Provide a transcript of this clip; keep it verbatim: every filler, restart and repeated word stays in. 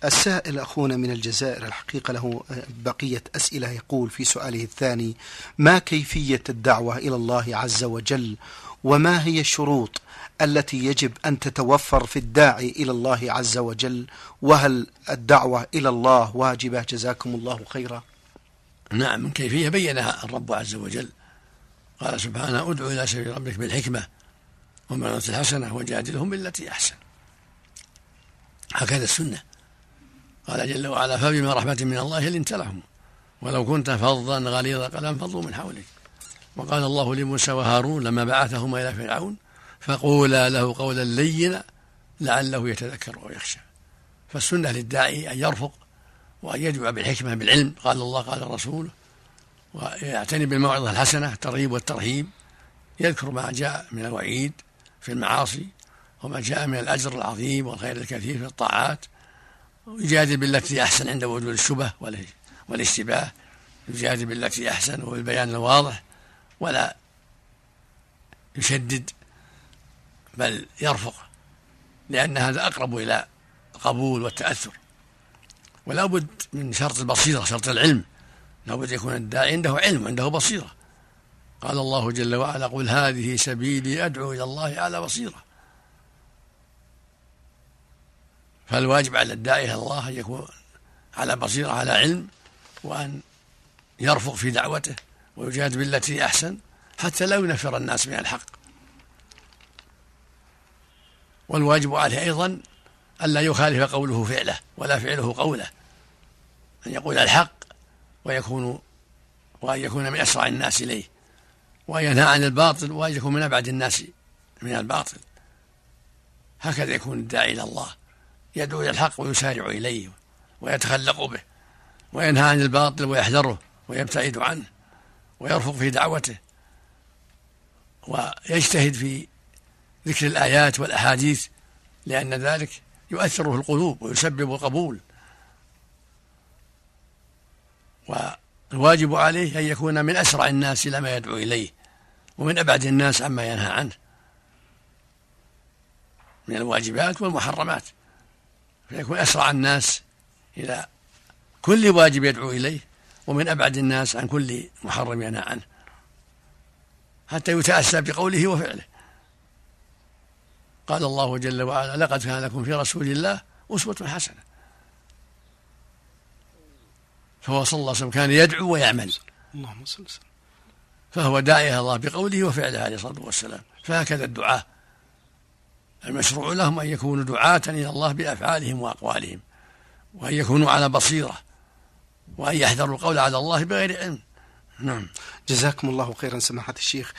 السائل أخونا من الجزائر الحقيقة له بقية أسئلة، يقول في سؤاله الثاني: ما كيفية الدعوة إلى الله عز وجل، وما هي الشروط التي يجب أن تتوفر في الداعي إلى الله عز وجل، وهل الدعوة إلى الله واجبة؟ جزاكم الله خيرا. نعم، من كيفية بينها الرب عز وجل، قال سبحانه: ادعو إلى سبيل ربك بالحكمة والموعظة الحسنة وجادلهم بالتي أحسن. هكذا السنة. قال جل وعلا: فبما رحمة من الله لنت لهم ولو كنت فظا غليظ القلب انفضوا من حولك. وقال الله لموسى وهارون لما بعثهما إلى فرعون: فقولا له قولا لينا لعله يتذكر أو يخشى. فالسنة للداعي أن يرفق وأن يدعو بالحكمة بالعلم، قال الله قال الرسول، ويعتني بالموعظة الحسنة الترغيب والترهيب، يذكر ما جاء من الوعيد في المعاصي وما جاء من الأجر العظيم والخير الكثير في الطاعات، ويجادل بالتي أحسن عند وجود الشبه والاشتباه، يجادل بالتي أحسن وبالبيان الواضح، ولا يشدد بل يرفق، لأن هذا أقرب إلى القبول والتأثر. ولا بد من شرط البصيرة، شرط العلم، لا بد يكون الداعي عنده علم وعنده بصيرة. قال الله جل وعلا: قل هذه سبيلي أدعو إلى الله على بصيرة. فالواجب على الداعي إلى الله أن يكون على بصيرة، على علم، وأن يرفق في دعوته ويجاد بالتي أحسن حتى لا ينفر الناس من الحق. والواجب عليه أيضا ألا يخالف قوله فعله ولا فعله قوله، أن يقول الحق ويكون وأن يكون من أسرع الناس إليه، وأن ينهى عن الباطل وأن يكون من أبعد الناس من الباطل. هكذا يكون الداعي إلى الله، يدعو إلى الحق ويسارع إليه ويتخلق به، وينهى عن الباطل ويحذره ويبتعد عنه، ويرفق في دعوته، ويجتهد في ذكر الآيات والأحاديث، لأن ذلك يؤثر في القلوب ويسبب القبول. والواجب عليه أن يكون من أسرع الناس إلى ما يدعو إليه، ومن أبعد الناس عما ينهى عنه من الواجبات والمحرمات، فيكون أسرع الناس إلى كل واجب يدعو إليه، ومن أبعد الناس عن كل محرم ينهى عنه، حتى يتأسى بقوله وفعله. قال الله جل وعلا: لقد كان لكم في رسول الله أسوة حسنة. فهو صلى الله عليه وسلم كان يدعو ويعمل، اللهم صل وسلم، فهو داعي إلى الله بقوله وفعله عليه الصلاة والسلام. فهكذا الدعاة المشروع لهم أن يكونوا دعاة إلى الله بأفعالهم وأقوالهم، وأن يكونوا على بصيرة، وأن يحذروا القول على الله بغير علم. نعم. جزاكم الله خيرا سماحة الشيخ.